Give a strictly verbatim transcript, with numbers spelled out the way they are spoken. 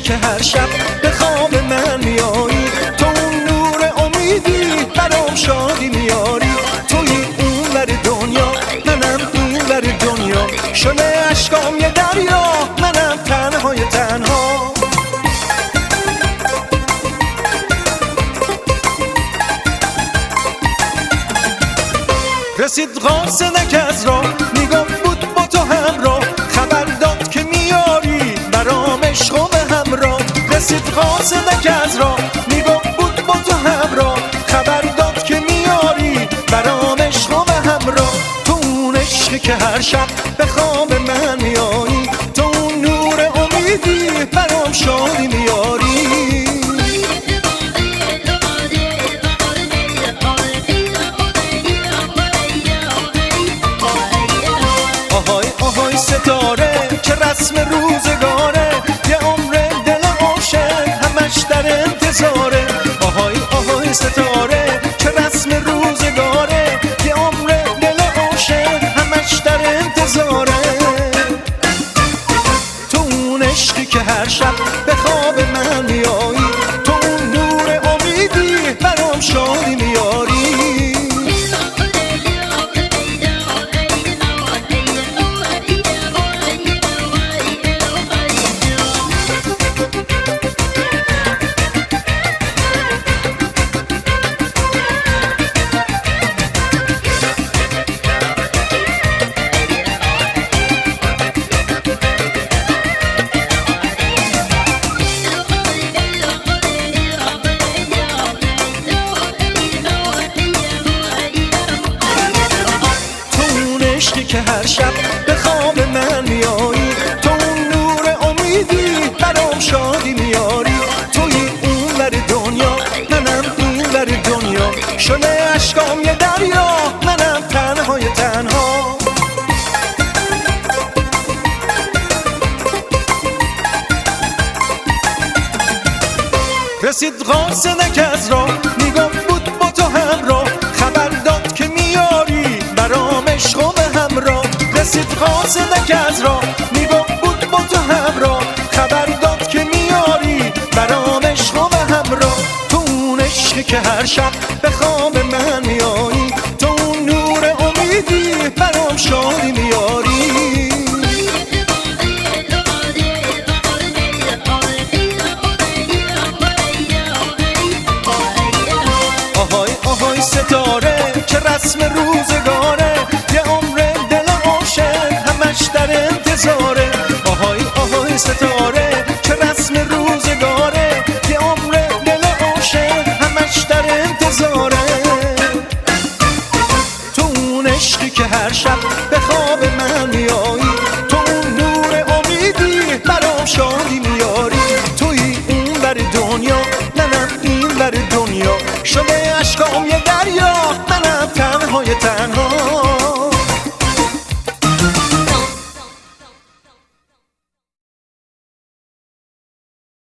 که هر شب به خواب من میایی، تو اون نور امیدی برام شادی میاری، توی اون ور دنیا منم اون ور دنیا، شده عشقام یه دریا منم تنهای تنها. رسید قاصدک از راه میگفت بود با تو همراه، خبر داد که میاری برام عشق و به همراه. رسید قاصدک از راه میگفت بود با تو همراه، خبر داد که میاری برام عشق و به همراه. تو اون عشقی که هر شب به خواب من میایی، تو اون نور امیدی برام شادی میاری. آهای آهای ستاره که رسم روزگاره، یه عمر دل عاشق همش در انتظاره. آهای آهای ستاره که رسم روزگاره، یه عمر دل عاشق همش در انتظاره. تو اون عشقی که هر شب به خواب من میایی، تو اون نور امیدی برام شادی میاری. که هر شب به خواب من میایی، تو اون نور امیدی برام شادی میاری، توی اون ور دنیا منم اون ور دنیا، شده عشقام یه دریا منم تنهای تنها. رسید قاصدک از راه میگفت بود با تو همراه، خبر داد که میاری برام عشق و به همراه. رسید قاصدک از راه میگفت بود با تو همراه، خبر داد که میاری برام عشق و به همراه. تو اون عشقی که هر شب به خواب من میایی، تو اون نور امیدی برام شادی میاری. آهای آهای ستاره که رسم روزگاره، یه عمر دل عاشق همش در انتظاره. آهای آهای ستاره که رسم روزگاره، یه عمر دل عاشق همش در انتظاره. تو اون عشقی که هر شب به خواب من میایی، تو اون نور امیدی برام شادی میاری.